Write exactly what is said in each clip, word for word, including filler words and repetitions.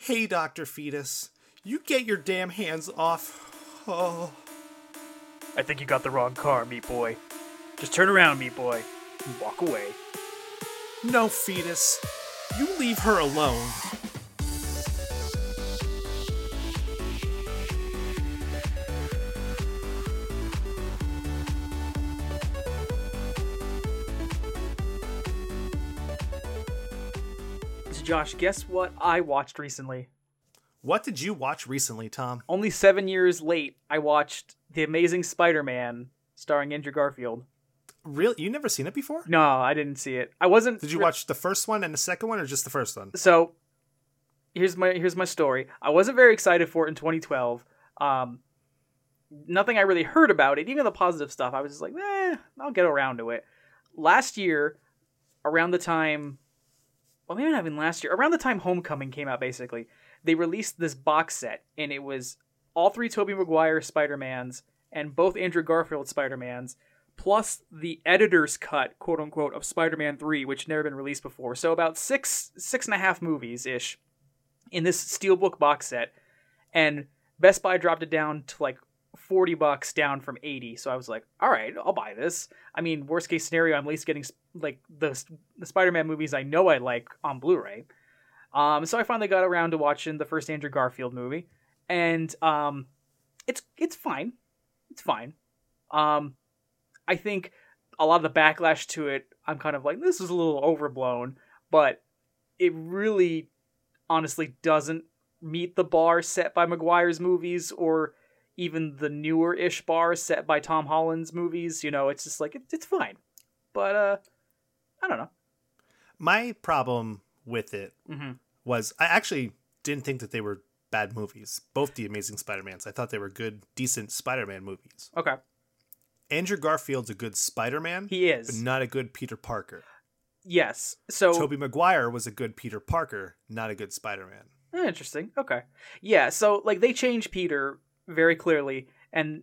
Hey, Doctor Fetus. You get your damn hands off. Oh. I think you got the wrong car, meat boy. Just turn around, meat boy, and walk away. No, Fetus. You leave her alone. So Josh, guess what I watched recently? What did you watch recently, Tom? Only seven years late, I watched The Amazing Spider-Man, starring Andrew Garfield. Really? You never seen it before? No, I didn't see it. I wasn't. Did you watch the first one and the second one, or just the first one? So, here's my here's my story. I wasn't very excited for it in twenty twelve. Um, nothing I really heard about it, even the positive stuff. I was just like, eh, I'll get around to it. Last year, around the time, well, maybe not even last year, around the time Homecoming came out, basically, they released this box set, and it was all three Tobey Maguire Spider-Mans and both Andrew Garfield Spider-Mans, plus the editor's cut, quote unquote, of Spider-Man three, which had never been released before. So about six, six and a half movies ish in this steelbook box set. And Best Buy dropped it down to like forty bucks down from eighty. So I was like, all right, I'll buy this. I mean, worst case scenario, I'm at least getting like the, the Spider-Man movies I know I like on Blu-ray. Um, so I finally got around to watching the first Andrew Garfield movie. And um, it's it's fine. It's fine. Um, I think a lot of the backlash to it, I'm kind of like, this is a little overblown, but it really honestly doesn't meet the bar set by Maguire's movies or even the newer-ish bar set by Tom Holland's movies. You know, it's just like, it, it's fine. But, uh, I don't know. My problem with it Mm-hmm. was I actually didn't think that they were bad movies. Both the Amazing Spider-Mans. I thought they were good, decent Spider-Man movies. Okay. Andrew Garfield's a good Spider-Man. He is. But not a good Peter Parker. Yes. So Tobey Maguire was a good Peter Parker, not a good Spider-Man. eh, interesting. Okay. Yeah, so like they changed Peter very clearly, and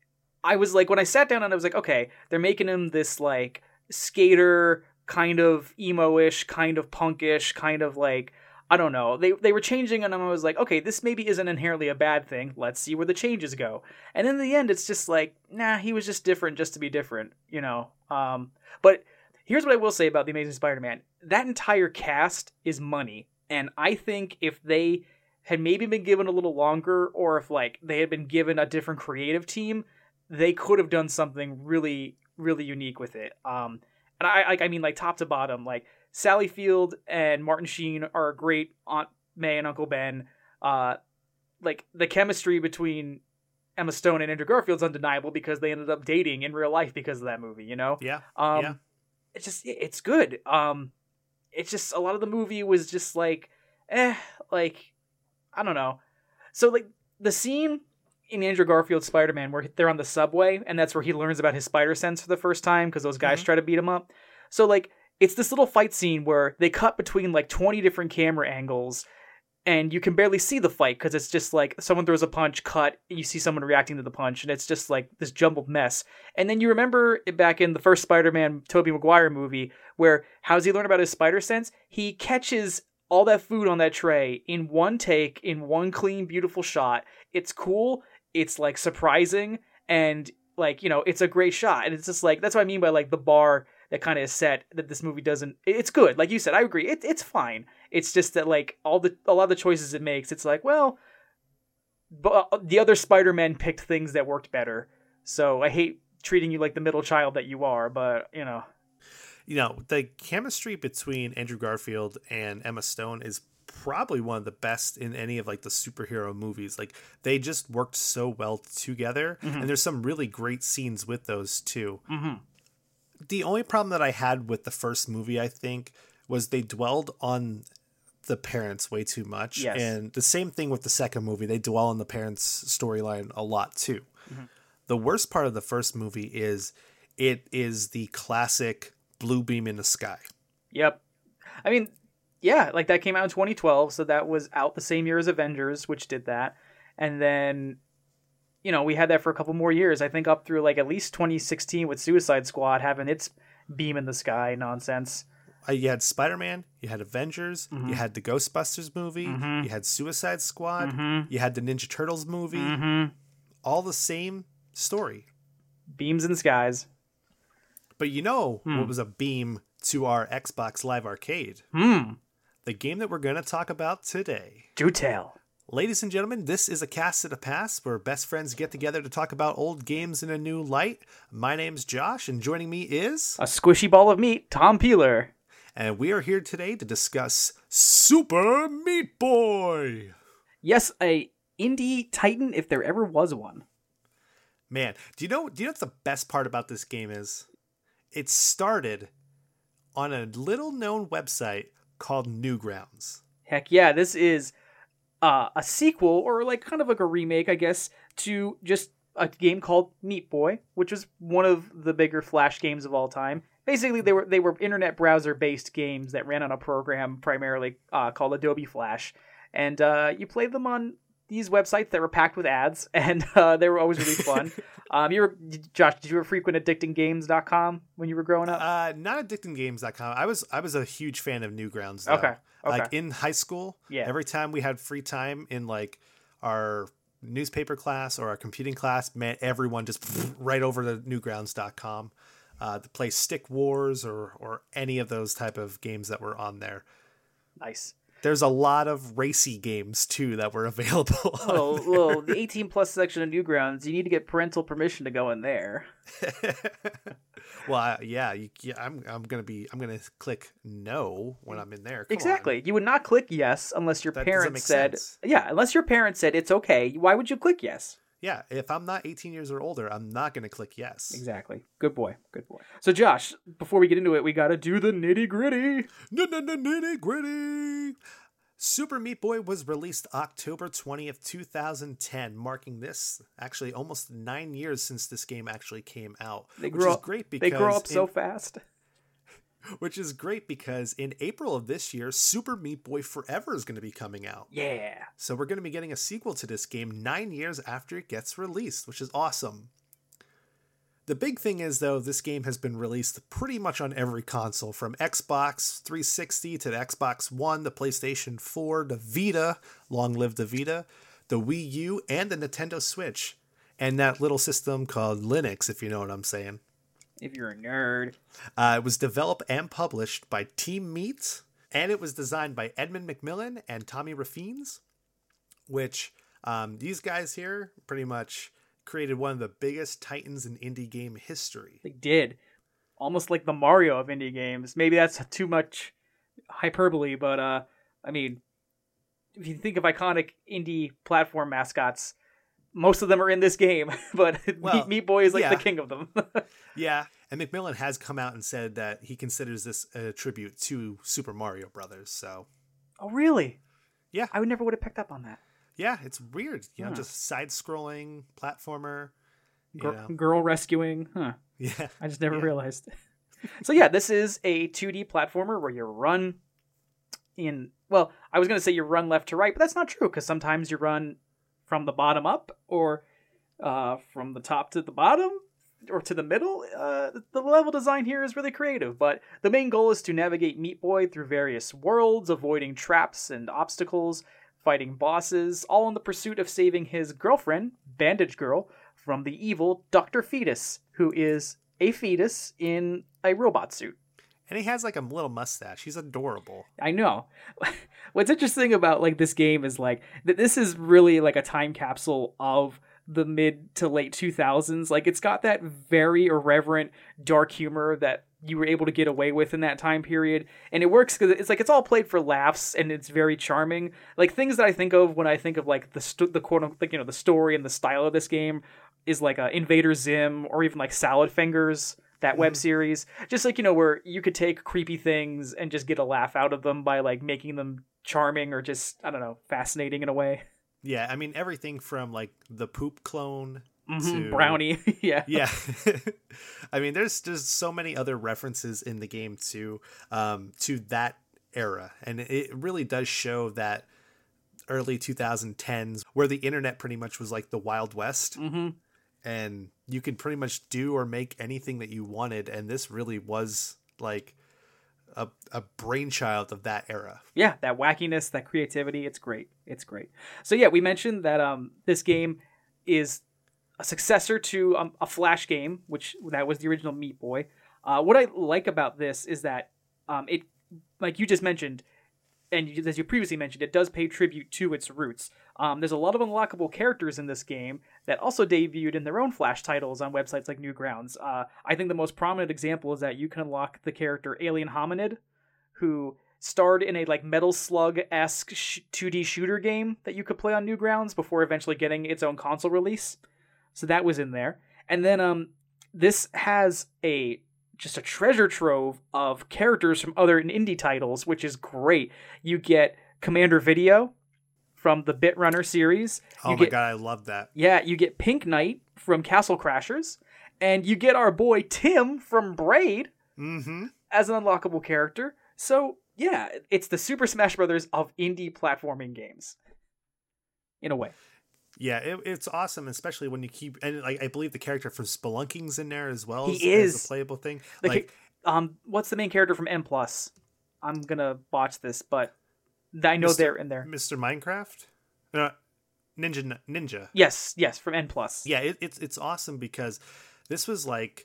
I was like, when I sat down and I was like, okay, they're making him this like skater, kind of emo-ish, kind of punkish, kind of like, I don't know. They they were changing, and I was like, okay, this maybe isn't inherently a bad thing. Let's see where the changes go. And in the end, it's just like, nah, he was just different just to be different, you know. Um, but here's what I will say about The Amazing Spider-Man. That entire cast is money. And I think if they had maybe been given a little longer, or if like they had been given a different creative team, they could have done something really, really unique with it. Um, and I like, I mean, like top to bottom, like Sally Field and Martin Sheen are great Aunt May and Uncle Ben. Uh, like the chemistry between Emma Stone and Andrew Garfield's undeniable because they ended up dating in real life because of that movie. You know? Yeah. Um, yeah. It's just, it's good. Um, it's just, a lot of the movie was just like, eh, like, I don't know. So, like, the scene in Andrew Garfield's Spider-Man where they're on the subway, and that's where he learns about his spider sense for the first time because those guys Mm-hmm. try to beat him up. So, like, it's this little fight scene where they cut between, like, twenty different camera angles, and you can barely see the fight because it's just, like, someone throws a punch, cut, you see someone reacting to the punch, and it's just, like, this jumbled mess. And then you remember it back in the first Spider-Man Tobey Maguire movie where, how does he learn about his spider sense? He catches all that food on that tray in one take, in one clean, beautiful shot. It's cool. It's, like, surprising. And, like, you know, it's a great shot. And it's just, like, that's what I mean by, like, the bar that kind of is set that this movie doesn't... It's good. Like you said, I agree. It, it's fine. It's just that, like, all the a lot of the choices it makes, it's like, well, but the other Spider-Men picked things that worked better. So I hate treating you like the middle child that you are, but, you know... You know, the chemistry between Andrew Garfield and Emma Stone is probably one of the best in any of like the superhero movies. Like they just worked so well together, Mm-hmm. and there's some really great scenes with those two. Mm-hmm. The only problem that I had with the first movie, I think, was they dwelled on the parents way too much. Yes. And the same thing with the second movie. They dwell on the parents' storyline a lot too. Mm-hmm. The worst part of the first movie is it is the classic blue beam in the sky. Yep. I mean, yeah, like that came out in twenty twelve, so that was out the same year as Avengers, which did that. And then, you know, we had that for a couple more years. I think up through like at least twenty sixteen with Suicide Squad having its beam in the sky nonsense. Uh, you had Spider-Man, you had Avengers, Mhm. you had the Ghostbusters movie, Mhm. you had Suicide Squad, Mhm. you had the Ninja Turtles movie, Mhm. all the same story. Beams in the skies. But you know Hmm. what was a beam to our Xbox Live Arcade? Hmm. The game that we're going to talk about today. Do tell. Ladies and gentlemen, this is a Cast at a Pass where best friends get together to talk about old games in a new light. My name's Josh, and joining me is... A squishy ball of meat, Tom Peeler. And we are here today to discuss Super Meat Boy. Yes, a indie titan if there ever was one. Man, do you know do you know what the best part about this game is? It started on a little known website called Newgrounds. Heck yeah, this is uh, a sequel, or like kind of like a remake, I guess, to just a game called Meat Boy, which was one of the bigger Flash games of all time. Basically, they were they were internet browser based games that ran on a program primarily uh, called Adobe Flash, and uh, you played them on these websites that were packed with ads, and uh, they were always really fun. um, you were Josh, did you ever frequent addicting games dot com when you were growing up? Uh, not addicting games dot com. I was I was a huge fan of Newgrounds though. Okay. Okay. Like in high school, Yeah. every time we had free time in like our newspaper class or our computing class, man, everyone just right over to newgrounds dot com uh, to play Stick Wars or or any of those type of games that were on there. Nice. There's a lot of racy games too that were available. Oh, well, the eighteen plus section of Newgrounds, you need to get parental permission to go in there. Well, I, yeah, you, yeah, I'm I'm gonna be I'm gonna click no when I'm in there. Come Exactly. on. You would not click yes unless your That doesn't parents make said, sense. yeah, unless your parents said it's okay. Why would you click yes? Yeah, if I'm not eighteen years or older, I'm not gonna click yes. Exactly. Good boy. Good boy. So, Josh, before we get into it, we got to do the nitty gritty. No, no, no, nitty gritty. Super Meat Boy was released October twentieth, twenty ten, marking this actually almost nine years since this game actually came out. They which grow is up, great because they grow up so in- fast. which is great because in April of this year, Super Meat Boy Forever is going to be coming out. Yeah. So we're going to be getting a sequel to this game nine years after it gets released, which is awesome. The big thing is, though, this game has been released pretty much on every console, from Xbox three sixty to the Xbox One, the PlayStation four, the Vita, long live the Vita, the Wii U, and the Nintendo Switch, and that little system called Linux, if you know what I'm saying. If you're a nerd. Uh, it was developed and published by Team Meat, and it was designed by Edmund McMillan and Tommy Raffines, which um, these guys here pretty much created one of the biggest titans in indie game history. They did. Almost like the Mario of indie games. Maybe that's too much hyperbole, but uh, I mean, if you think of iconic indie platform mascots, most of them are in this game, but Well, Meat, Meat Boy is like yeah. the king of them. Yeah, and McMillan has come out and said that he considers this a tribute to Super Mario Brothers. So, Oh, really? Yeah. I would never would have picked up on that. yeah, it's weird, you know, Huh. just side-scrolling platformer. You Gir- know, Girl rescuing. Huh. yeah, I just never Yeah. realized. So yeah, this is a two D platformer where you run in, well, I was going to say you run left to right, but that's not true because sometimes you run from the bottom up or uh, from the top to the bottom or to the middle. Uh, the level design here is really creative, but the main goal is to navigate Meat Boy through various worlds, avoiding traps and obstacles, fighting bosses, all in the pursuit of saving his girlfriend, Bandage Girl, from the evil Doctor Fetus, who is a fetus in a robot suit. and he has like a little mustache. He's adorable. I know. What's interesting about like this game is like that this is really like a time capsule of the mid to late two thousands. Like it's got that very irreverent dark humor that you were able to get away with in that time period, and it works because it's like it's all played for laughs and it's very charming. Like things that I think of when I think of like the st- the quote like you know the story and the style of this game is like uh, Invader Zim or even like Salad Fingers, that web series. Just like, you know, where you could take creepy things and just get a laugh out of them by like making them charming or just, I don't know, fascinating in a way. Yeah, I mean everything from like the poop clone Mm-hmm. to Brownie. Yeah. Yeah. I mean there's there's so many other references in the game too, um, to that era. And it really does show that early twenty tens where the internet pretty much was like the Wild West. Mm-hmm. And you could pretty much do or make anything that you wanted, and this really was like a, a brainchild of that era. Yeah, that wackiness, that creativity, it's great. It's great. So yeah, we mentioned that um, this game is a successor to um, a Flash game, which that was the original Meat Boy. Uh, what I like about this is that um, it, like you just mentioned, and you, as you previously mentioned, it does pay tribute to its roots. Um, there's a lot of unlockable characters in this game that also debuted in their own Flash titles on websites like Newgrounds. Uh, I think the most prominent example is that you can unlock the character Alien Hominid, who starred in a like Metal Slug-esque sh- two D shooter game that you could play on Newgrounds before eventually getting its own console release. So that was in there. And then um, this has a just a treasure trove of characters from other indie titles, which is great. You get Commander Video from the Bit Runner series. Oh you my get, god, I love that. Yeah, you get Pink Knight from Castle Crashers, and you get our boy Tim from Braid mm-hmm. as an unlockable character. So yeah, it's the Super Smash Brothers of indie platforming games, in a way. Yeah, it, it's awesome, especially when you keep and like I believe the character from Spelunking's in there as well. He as, is as a playable thing. The, like, um, what's the main character from N Plus? I'm gonna botch this, but I know Mister they're in there. Mister Minecraft, no, Ninja Ninja. Yes, yes, from N Plus. Yeah, it, it's it's awesome because this was like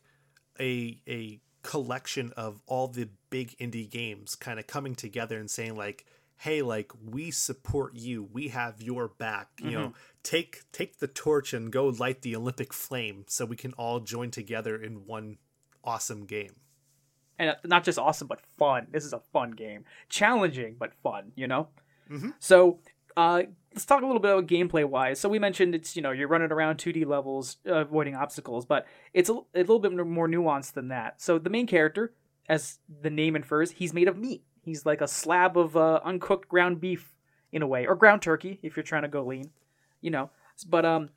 a a collection of all the big indie games kind of coming together and saying like, hey, like we support you, we have your back, you mm-hmm. know, take take the torch and go light the Olympic flame so we can all join together in one awesome game. And not just awesome, but fun. This is a fun game. Challenging, but fun, you know? Mm-hmm. So uh, let's talk a little bit about gameplay-wise. So we mentioned it's, you know, you're running around two D levels, uh, avoiding obstacles, but it's a, a little bit more nuanced than that. So the main character, as the name infers, he's made of meat. He's like a slab of uh, uncooked ground beef, in a way, or ground turkey, if you're trying to go lean, you know? But um,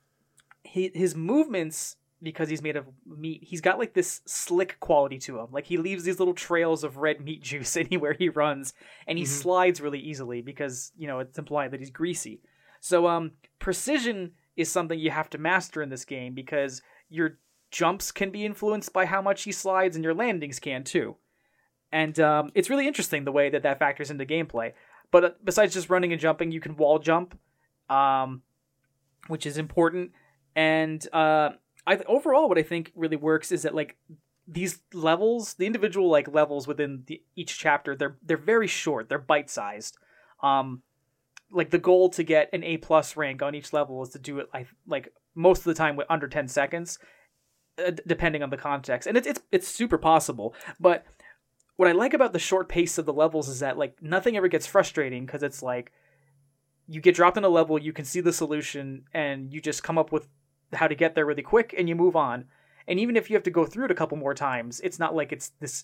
he, his movements... because he's made of meat, he's got like this slick quality to him. Like he leaves these little trails of red meat juice anywhere he runs, and he mm-hmm. slides really easily because, you know, it's implied that he's greasy. So um, precision is something you have to master in this game because your jumps can be influenced by how much he slides, and your landings can too. And um, it's really interesting the way that that factors into gameplay. But uh, besides just running and jumping, you can wall jump, um, which is important. And uh, I, overall, what I think really works is that like these levels, the individual like levels within the, each chapter, they're they're very short. They're bite sized. Um, like the goal to get an A plus rank on each level is to do it like like most of the time with under ten seconds, uh, depending on the context, and it's it's it's super possible. But what I like about the short pace of the levels is that like nothing ever gets frustrating because it's like you get dropped in a level, you can see the solution, and you just come up with how to get there really quick, and you move on. And even if you have to go through it a couple more times, it's not like it's this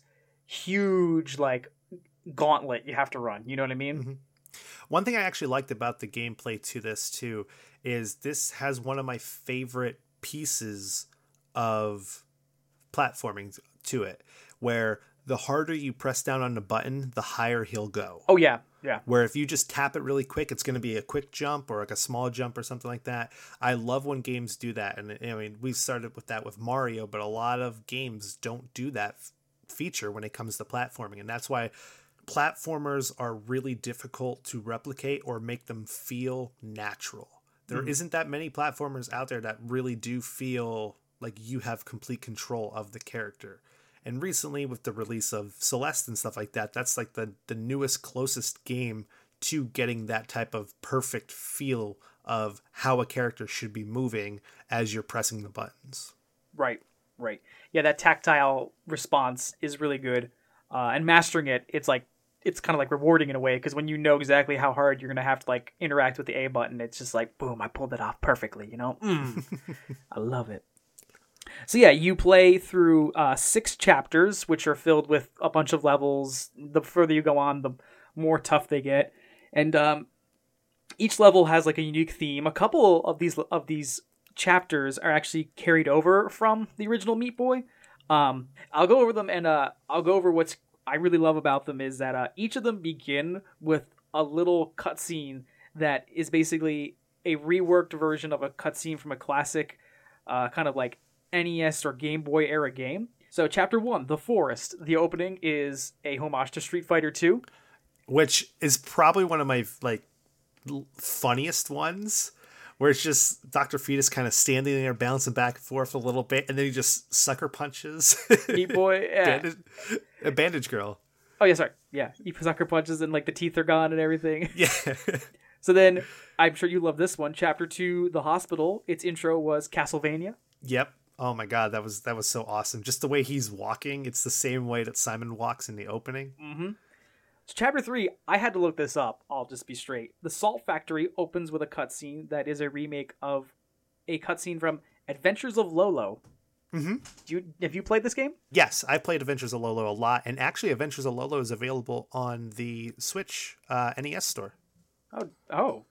huge like gauntlet you have to run. You know what I mean? Mm-hmm. One thing I actually liked about the gameplay to this too is this has one of my favorite pieces of platforming to it, where the harder you press down on the button, the higher he'll go. Oh yeah, yeah. Where if you just tap it really quick, it's going to be a quick jump or like a small jump or something like that. I love when games do that. And I mean, we started with that with Mario, but a lot of games don't do that f- feature when it comes to platforming. And that's why platformers are really difficult to replicate or make them feel natural. There mm. isn't that many platformers out there that really do feel like you have complete control of the character. And recently with the release of Celeste and stuff like that, that's like the, the newest, closest game to getting that type of perfect feel of how a character should be moving as you're pressing the buttons. Right, right. Yeah, that tactile response is really good. Uh, and mastering it, it's like, it's kind of like rewarding in a way, because when you know exactly how hard you're going to have to like interact with the A button, it's just like, boom, I pulled it off perfectly, you know? Mm, I love it. So yeah, you play through uh, six chapters, which are filled with a bunch of levels. The further you go on, the more tough they get. And um, each level has like a unique theme. A couple of these of these chapters are actually carried over from the original Meat Boy. Um, I'll go over them, and uh, I'll go over what's I really love about them is that uh, each of them begin with a little cutscene that is basically a reworked version of a cutscene from a classic uh, kind of like N E S or Game Boy era game. So, chapter one, The Forest. The opening is a homage to Street Fighter two. Which is probably one of my, like, funniest ones, where it's just Doctor Fetus kind of standing there, bouncing back and forth a little bit, and then he just sucker punches Meat Boy, yeah. Bandage, a Bandage Girl. Oh, yeah, sorry. Yeah, he sucker punches and, like, the teeth are gone and everything. Yeah. So then, I'm sure you love this one. Chapter two, The Hospital. Its intro was Castlevania. Yep. Oh my god, that was that was so awesome. Just the way he's walking, it's the same way that Simon walks in the opening. Mm-hmm. So chapter three, I had to look this up. I'll just be straight. The Salt Factory opens with a cutscene that is a remake of a cutscene from Adventures of Lolo. Mm-hmm. Do you have you played this game? Yes, I played Adventures of Lolo a lot, and actually, Adventures of Lolo is available on the Switch uh, N E S store. Oh, oh,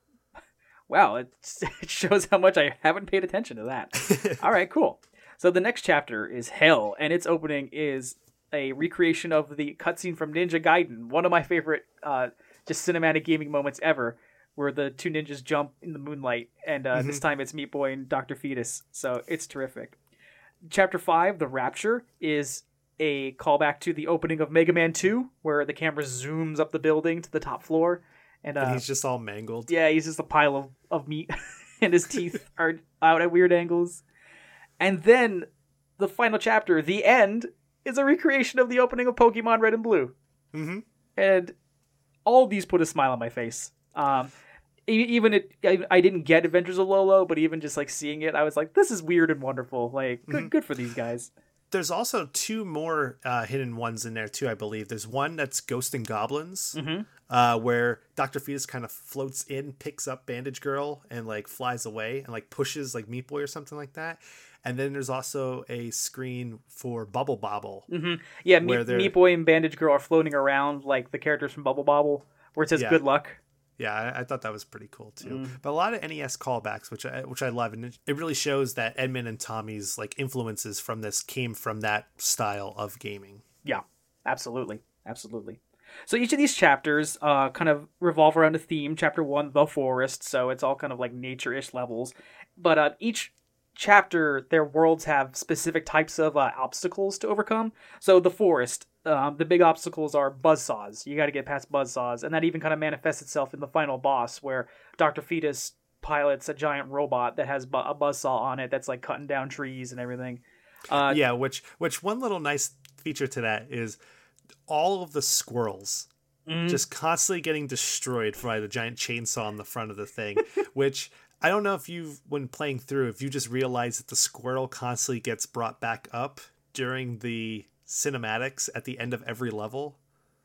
wow! It, it shows how much I haven't paid attention to that. All right, cool. So the next chapter is Hell, and its opening is a recreation of the cutscene from Ninja Gaiden, one of my favorite uh, just cinematic gaming moments ever, where the two ninjas jump in the moonlight, and uh, mm-hmm. this time it's Meat Boy and Doctor Fetus, so it's terrific. Chapter five, The Rapture, is a callback to the opening of Mega Man two, where the camera zooms up the building to the top floor, and, uh, and he's just all mangled. Yeah, he's just a pile of, of meat, and his teeth are out at weird angles. And then the final chapter, The End, is a recreation of the opening of Pokemon Red and Blue. Mm-hmm. And all these put a smile on my face. Um, even it, I, I didn't get Adventures of Lolo, but even just like seeing it, I was like, this is weird and wonderful. Like, good, mm-hmm. good for these guys. There's also two more uh, hidden ones in there too, I believe. There's one that's Ghost and Goblins, mm-hmm. uh, where Doctor Fetus kind of floats in, picks up Bandage Girl, and like flies away and like pushes like Meat Boy or something like that. And then there's also a screen for Bubble Bobble. Mm-hmm. Yeah, Meat, Meat Boy and Bandage Girl are floating around like the characters from Bubble Bobble, where it says yeah. good luck. Yeah, I, I thought that was pretty cool too. Mm. But a lot of N E S callbacks, which I which I love, and it, it really shows that Edmund and Tommy's like influences from this came from that style of gaming. Yeah, absolutely, absolutely. So each of these chapters uh, kind of revolve around a theme. Chapter one, The Forest, so it's all kind of like nature-ish levels. But uh, each chapter, their worlds have specific types of uh, obstacles to overcome. So the forest, um, the big obstacles are buzzsaws. You got to get past buzzsaws, and that even kind of manifests itself in the final boss, where Doctor Fetus pilots a giant robot that has bu- a buzzsaw on it that's like cutting down trees and everything. Uh, yeah, which which one little nice feature to that is all of the squirrels mm. just constantly getting destroyed by the giant chainsaw on the front of the thing, which I don't know if you've, when playing through, if you just realize that the squirrel constantly gets brought back up during the cinematics at the end of every level.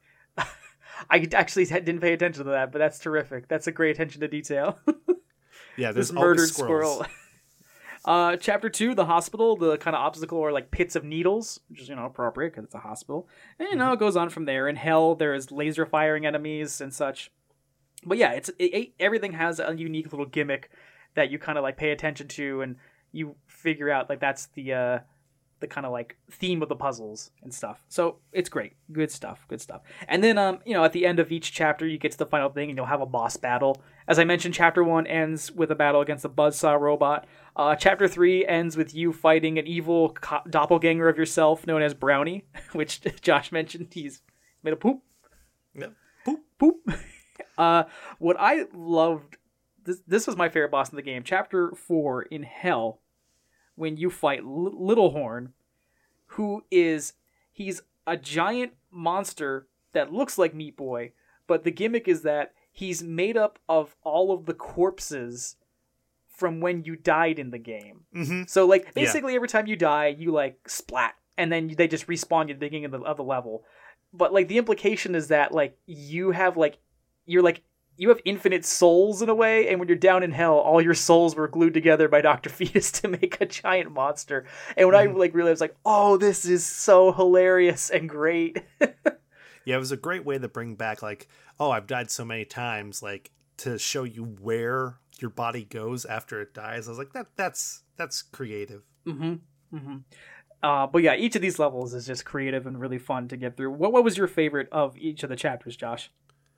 I actually didn't pay attention to that, but that's terrific. That's a great attention to detail. Yeah, there's this murdered squirrel. uh, chapter two, The Hospital, the kind of obstacle are like pits of needles, which is, you know, appropriate because it's a hospital. And, you know, it goes on from there. In Hell, there's laser firing enemies and such. But yeah, it's it, it, everything has a unique little gimmick that you kind of like pay attention to, and you figure out like that's the uh, the kind of like theme of the puzzles and stuff. So it's great, good stuff, good stuff. And then um, you know, at the end of each chapter, you get to the final thing, and you'll have a boss battle. As I mentioned, chapter one ends with a battle against the buzzsaw robot. Uh, chapter three ends with you fighting an evil co- doppelganger of yourself known as Brownie, which Josh mentioned. He's made of poop. Yep. Poop, poop. Uh, what I loved, this this was my favorite boss in the game. Chapter four in Hell, when you fight L- Little Horn, who is, he's a giant monster that looks like Meat Boy, but the gimmick is that he's made up of all of the corpses from when you died in the game. Mm-hmm. So like basically yeah. every time you die, you like splat, and then they just respawn you at the beginning of the, of the level. But like the implication is that like you have like You're like, you have infinite souls in a way, and when you're down in hell, all your souls were glued together by Doctor Fetus to make a giant monster. And when mm-hmm. I like realized, like, oh, this is so hilarious and great. Yeah, it was a great way to bring back, like, oh, I've died so many times, like, to show you where your body goes after it dies. I was like, that that's that's creative. Mm-hmm. Mm-hmm. Uh, but yeah, each of these levels is just creative and really fun to get through. What what was your favorite of each of the chapters, Josh?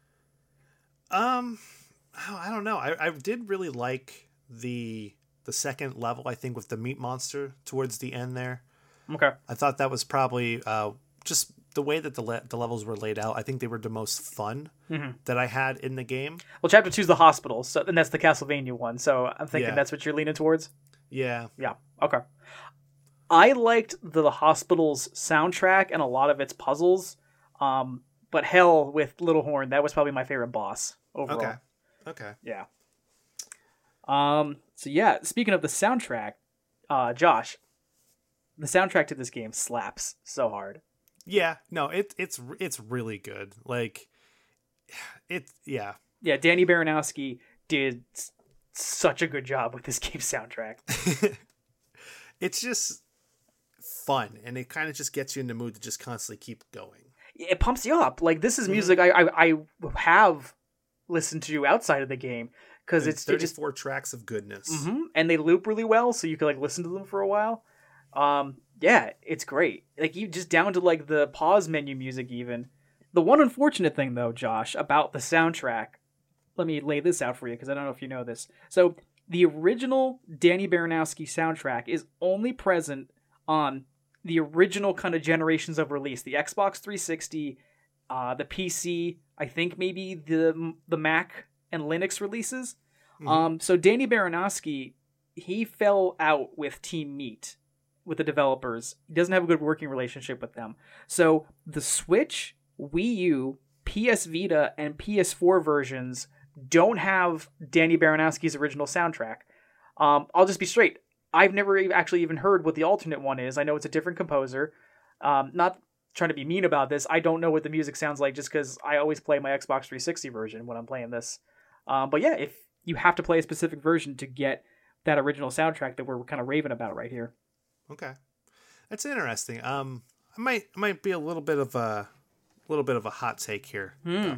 Um, I don't know. I, I did really like the the second level, I think, with the meat monster towards the end there. Okay. I thought that was probably uh, just the way that the le- the levels were laid out. I think they were the most fun mm-hmm. that I had in the game. Well, chapter two is the hospital, so and that's the Castlevania one. So I'm thinking Yeah. that's what you're leaning towards. Yeah. Yeah. Okay. I liked the, the hospital's soundtrack and a lot of its puzzles. Um, but hell with Little Horn, that was probably my favorite boss overall. Okay. Okay. Yeah. Um. So yeah, speaking of the soundtrack, uh, Josh, the soundtrack to this game slaps so hard. Yeah. No, it it's it's really good. Like, it. Yeah. Yeah. Danny Baranowski did s- such a good job with this game's soundtrack. It's just fun, and it kind of just gets you in the mood to just constantly keep going. It pumps you up. Like, this is music mm-hmm. I, I I have listened to outside of the game because it's thirty-four it just, tracks of goodness, mm-hmm, and they loop really well, so you can like listen to them for a while. Um, yeah, it's great. Like, you just down to like the pause menu music even. The one unfortunate thing though, Josh, about the soundtrack, let me lay this out for you because I don't know if you know this. So the original Danny Baranowski soundtrack is only present on the original kind of generations of release, the Xbox three sixty, uh, the P C, I think maybe the the Mac and Linux releases. Mm-hmm. Um, so Danny Baranowski, he fell out with Team Meat, with the developers. He doesn't have a good working relationship with them. So the Switch, Wii U, P S Vita, and P S four versions don't have Danny Baranowski's original soundtrack. Um, I'll just be straight. I've never actually even heard what the alternate one is. I know it's a different composer. Um, not trying to be mean about this. I don't know what the music sounds like just because I always play my Xbox three sixty version when I'm playing this. Um, but yeah, if you have to play a specific version to get that original soundtrack that we're kind of raving about right here. Okay, that's interesting. Um, I might I might be a little bit of a little bit of a hot take here. Hmm.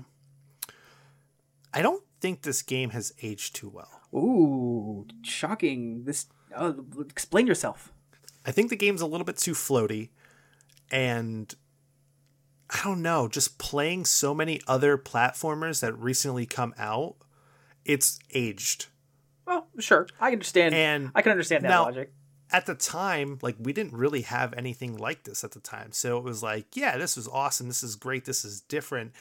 I don't think this game has aged too well. Ooh, shocking! This. Uh, explain yourself. I think the game's a little bit too floaty, and I don't know, just playing so many other platformers that recently come out, it's aged. Well, sure. I understand. And I can understand that now, logic. At the time, like, we didn't really have anything like this at the time. So it was like, yeah, this was awesome. This is great. This is different.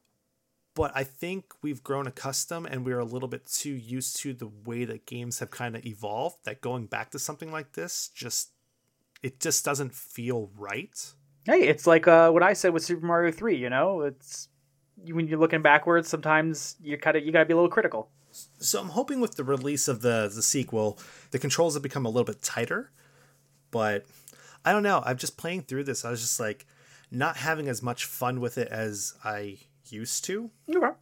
But I think we've grown accustomed and we're a little bit too used to the way that games have kind of evolved, that going back to something like this, just, it just doesn't feel right. Hey, it's like uh, what I said with Super Mario three, you know, it's when you're looking backwards, sometimes you kind of, you gotta be a little critical. So I'm hoping with the release of the, the sequel, the controls have become a little bit tighter, but I don't know. I'm just playing through this. I was just like not having as much fun with it as I used to. Okay.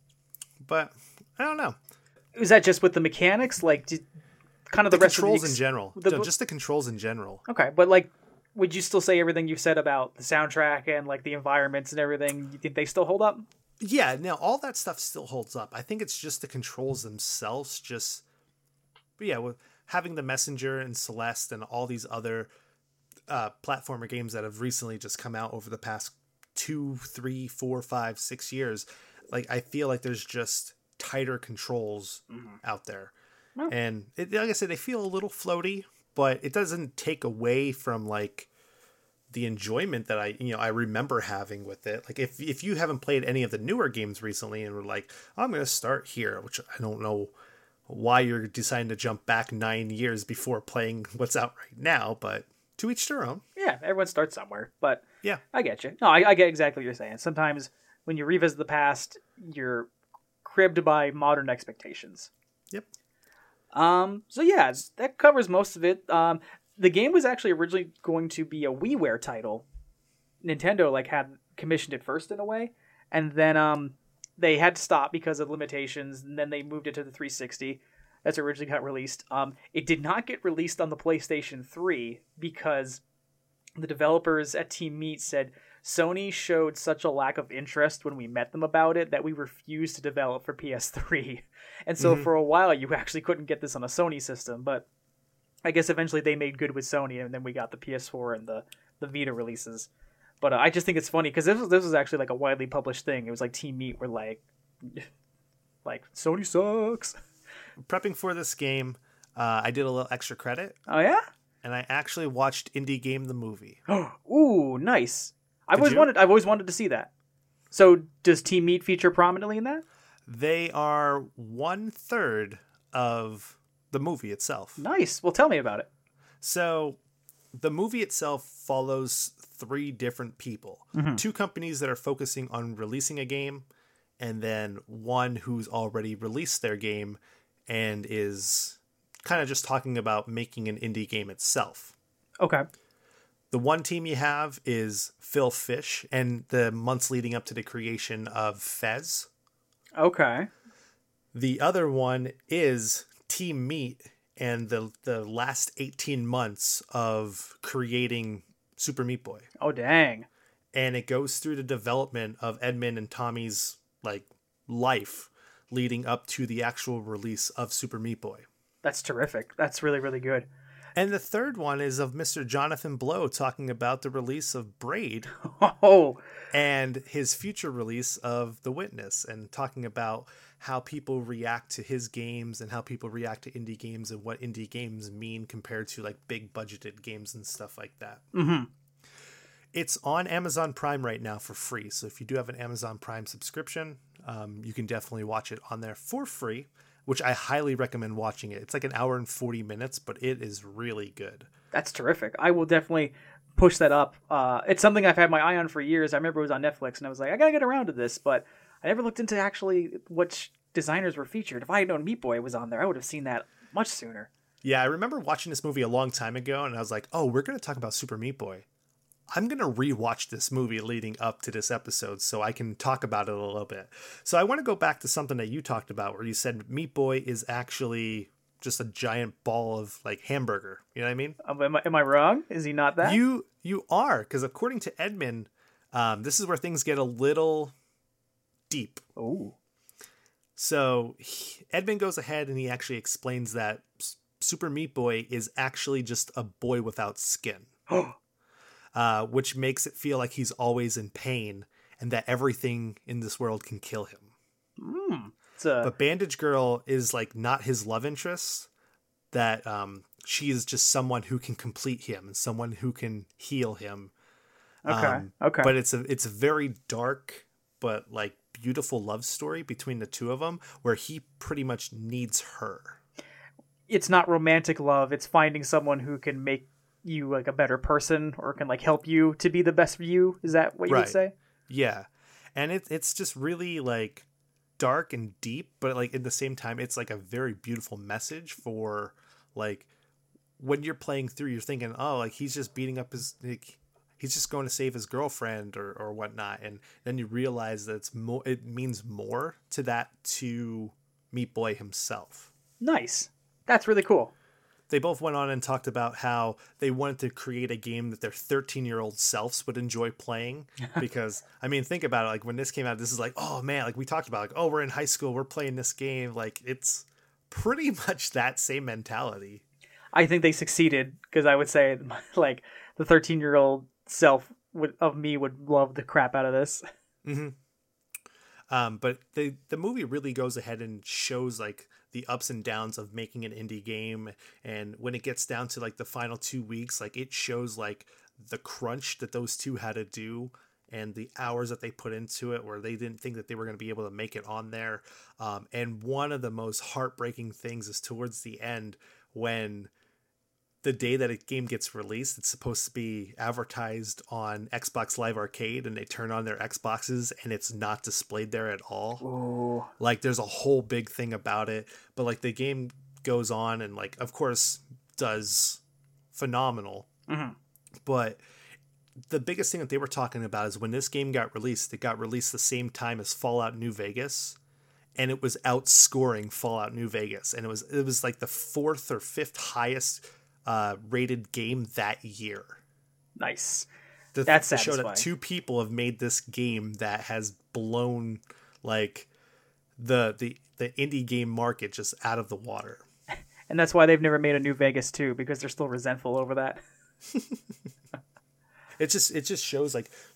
But I don't know. Was that just with the mechanics? Like, did, kind of the, the rest controls of the ex- in general. the, No, just the controls in general. Okay, but like, would you still say everything you've said about the soundtrack and like the environments and everything? You think they still hold up? Yeah, no, all that stuff still holds up. I think it's just the controls themselves. Just, but yeah, with having the Messenger and Celeste and all these other uh, platformer games that have recently just come out over the past two, three, four, five, six years. Like, I feel like there's just tighter controls mm-hmm. out there. Well, and it, like I said, they feel a little floaty, but it doesn't take away from like the enjoyment that I, you know, I remember having with it. Like, if, if you haven't played any of the newer games recently and were like, oh, I'm going to start here, which I don't know why you're deciding to jump back nine years before playing what's out right now, but to each their own. Yeah. Everyone starts somewhere, but yeah, I get you. No, I, I get exactly what you're saying. Sometimes when you revisit the past, you're cribbed by modern expectations. Yep. Um, so yeah, that covers most of it. Um, the game was actually originally going to be a WiiWare title. Nintendo like had commissioned it first in a way, and then um, they had to stop because of limitations, and then they moved it to the three sixty. That's originally got released. Um, it did not get released on the PlayStation three because the developers at Team Meat said Sony showed such a lack of interest when we met them about it that we refused to develop for P S three. And so mm-hmm. for a while, you actually couldn't get this on a Sony system. But I guess eventually they made good with Sony, and then we got the P S four and the, the Vita releases. But uh, I just think it's funny because this was, this was actually like a widely published thing. It was like Team Meat were like, like Sony sucks. Prepping for this game, uh, I did a little extra credit. Oh, yeah? and I actually watched Indie Game the movie. Ooh, nice. I've Did always you? wanted. I've always wanted to see that. So, does Team Meat feature prominently in that? They are one third of the movie itself. Nice. Well, tell me about it. So, the movie itself follows three different people. Mm-hmm. Two companies that are focusing on releasing a game, and then one who's already released their game and is kind of just talking about making an indie game itself. Okay. The one team you have is Phil Fish and the months leading up to the creation of Fez. Okay. The other one is Team Meat and the the last eighteen months of creating Super Meat Boy. Oh, dang. And it goes through the development of Edmund and Tommy's like life leading up to the actual release of Super Meat Boy. That's terrific. That's really, really good. And the third one is of Mister Jonathan Blow talking about the release of Braid Oh, and his future release of The Witness, and talking about how people react to his games and how people react to indie games and what indie games mean compared to like big budgeted games and stuff like that. mm-hmm. It's on Amazon Prime right now for free. So if you do have an Amazon Prime subscription, um, you can definitely watch it on there for free, which I highly recommend watching it. It's like an hour and forty minutes, but it is really good. That's terrific. I will definitely push that up. Uh, it's something I've had my eye on for years. I remember it was on Netflix, and I was like, I gotta get around to this, but I never looked into actually which designers were featured. If I had known Meat Boy was on there, I would have seen that much sooner. Yeah, I remember watching this movie a long time ago, and I was like, oh, we're going to talk about Super Meat Boy. I'm going to rewatch this movie leading up to this episode so I can talk about it a little bit. So I want to go back to something that you talked about where you said Meat Boy is actually just a giant ball of like hamburger. You know what I mean? Um, am, I, am I wrong? Is he not that? You you are, because according to Edmund, um, this is where things get a little deep. Oh. So he, Edmund goes ahead and he actually explains that S- Super Meat Boy is actually just a boy without skin. Uh, which makes it feel like he's always in pain and that everything in this world can kill him. Mm, it's a... But Bandage Girl is like not his love interest, that um, she is just someone who can complete him and someone who can heal him. Okay. Um, okay. But it's a it's a very dark but like beautiful love story between the two of them where he pretty much needs her. It's not romantic love. It's finding someone who can make you like a better person or can like help you to be the best for you. Is that what you Right. would say? Yeah. And it, it's just really like dark and deep, but like at the same time, it's like a very beautiful message for like when you're playing through, you're thinking, oh, like he's just beating up his, like, he's just going to save his girlfriend or, or whatnot. And then you realize that it's more, it means more to that to Meat Boy himself. Nice. That's really cool. They both went on and talked about how they wanted to create a game that their thirteen-year-old selves would enjoy playing. Because, I mean, think about it. Like, when this came out, this is like, oh, man, like we talked about, like, oh, we're in high school, we're playing this game. Like, it's pretty much that same mentality. I think they succeeded because I would say, like, the thirteen-year-old self would, of me would love the crap out of this. Mm-hmm. Um, but the the movie really goes ahead and shows, like, the ups and downs of making an indie game. And when it gets down to like the final two weeks, like it shows like the crunch that those two had to do and the hours that they put into it, where they didn't think that they were going to be able to make it on there. Um, and one of the most heartbreaking things is towards the end when the day that a game gets released, it's supposed to be advertised on Xbox Live Arcade, and they turn on their Xboxes and it's not displayed there at all. Ooh. Like there's a whole big thing about it, but like the game goes on and like, of course, does phenomenal. Mm-hmm. But the biggest thing that they were talking about is when this game got released, it got released the same time as Fallout New Vegas, and it was outscoring Fallout New Vegas. And it was, it was like the fourth or fifth highest uh rated game that year. Nice. The, That's the show satisfying. that two people have made this game that has blown like the the the indie game market just out of the water. And that's why they've never made a New Vegas two, because they're still resentful over that. It just it just shows like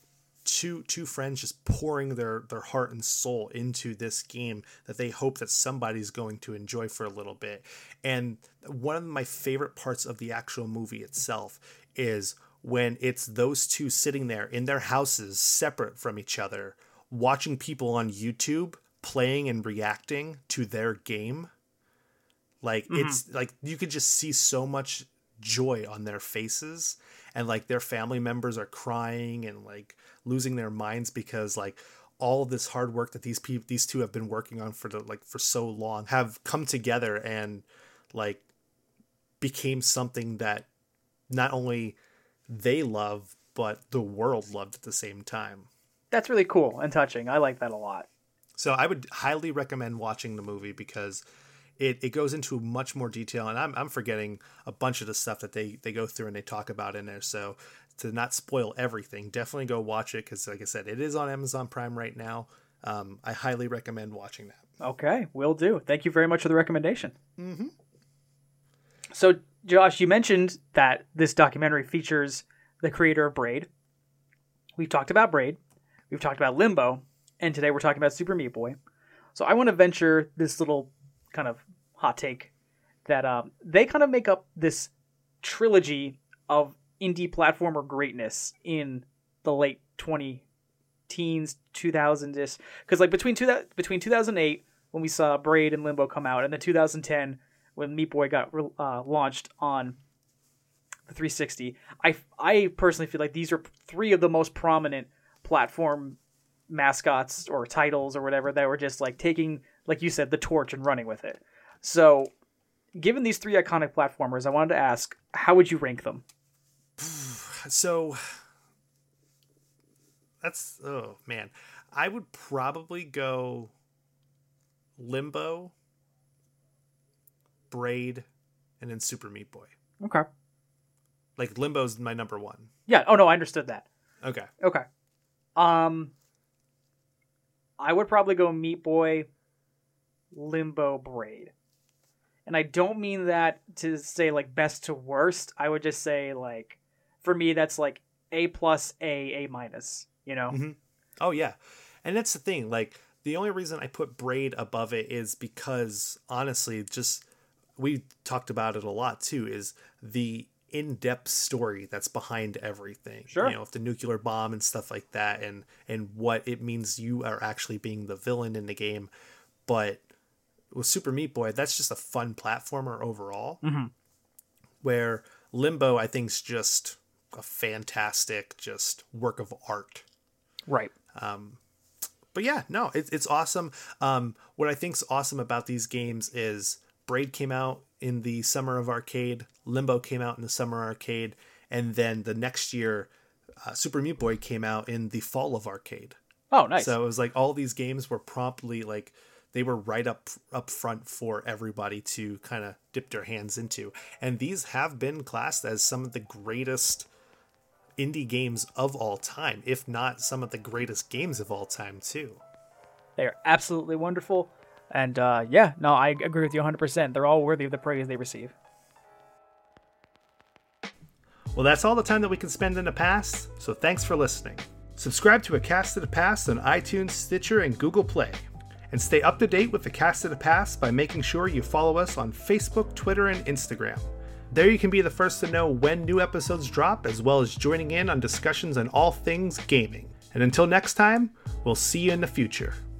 two two friends just pouring their their heart and soul into this game that they hope that somebody's going to enjoy for a little bit. And one of my favorite parts of the actual movie itself is when it's those two sitting there in their houses separate from each other, watching people on YouTube playing and reacting to their game. Like mm-hmm. it's like you could just see so much joy on their faces, and like their family members are crying and like losing their minds because like all this hard work that these people, these two have been working on for the, like for so long, have come together and like became something that not only they love, but the world loved at the same time. That's really cool and touching. I like that a lot. So I would highly recommend watching the movie because it, it goes into much more detail, and I'm I'm forgetting a bunch of the stuff that they, they go through and they talk about in there. So to not spoil everything, definitely go watch it because, like I said, it is on Amazon Prime right now. Um, I highly recommend watching that. Okay, will do. Thank you very much for the recommendation. Mm-hmm. So, Josh, you mentioned that this documentary features the creator of Braid. We've talked about Braid. We've talked about Limbo. And today we're talking about Super Meat Boy. So I want to venture this little kind of hot take that um, they kind of make up this trilogy of indie platformer greatness in the late twenty teens, two thousands. Because like between two, between two thousand eight, when we saw Braid and Limbo come out, and then two thousand ten, when Meat Boy got uh, launched on the three sixty, I, I personally feel like these are three of the most prominent platform mascots or titles or whatever that were just like taking, like you said, the torch and running with it. So given these three iconic platformers, I wanted to ask, how would you rank them? So that's, oh man, I would probably go Limbo, Braid, and then Super Meat Boy. Okay. Like Limbo's my number one. Yeah. Oh no, I understood that. Okay. Okay. Um, I would probably go Meat Boy, Limbo, Braid. And I don't mean that to say like best to worst. I would just say like, for me, that's like A plus, A, A minus, you know? Mm-hmm. Oh yeah. And that's the thing. Like the only reason I put Braid above it is because honestly, just, we talked about it a lot too, is the in-depth story that's behind everything. Sure. You know, if the nuclear bomb and stuff like that, and and what it means you are actually being the villain in the game. But with Super Meat Boy, that's just a fun platformer overall. Mm-hmm. Where Limbo, I think, is just a fantastic just work of art. Right. Um, but yeah, no, it, it's awesome. Um, what I think's awesome about these games is Braid came out in the summer of arcade, Limbo came out in the summer arcade, and then the next year, uh, Super Meat Boy came out in the fall of arcade. Oh, nice. So it was like all these games were promptly like, they were right up up front for everybody to kind of dip their hands into. And these have been classed as some of the greatest indie games of all time, if not some of the greatest games of all time too. They are absolutely wonderful. And uh, yeah, no, I agree with you one hundred percent. They're all worthy of the praise they receive. Well, that's all the time that we can spend in the past, so thanks for listening. Subscribe to A Cast of the Past on iTunes, Stitcher, and Google Play. And stay up to date with The Cast of the Past by making sure you follow us on Facebook, Twitter, and Instagram. There you can be the first to know when new episodes drop, as well as joining in on discussions on all things gaming. And until next time, we'll see you in the future.